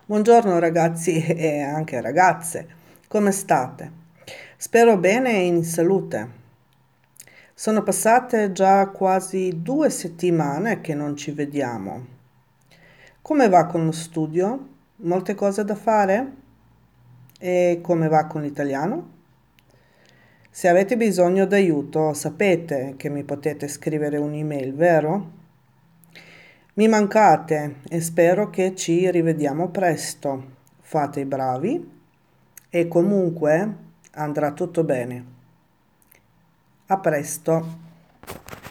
Buongiorno ragazzi e anche ragazze, come state? Spero bene e in salute. Sono passate già quasi 2 settimane che non ci vediamo. Come va con lo studio? Molte cose da fare? E come va con l'italiano? Se avete bisogno d'aiuto, sapete che mi potete scrivere un'email, vero? Mi mancate e spero che ci rivediamo presto. Fate i bravi e comunque andrà tutto bene. A presto.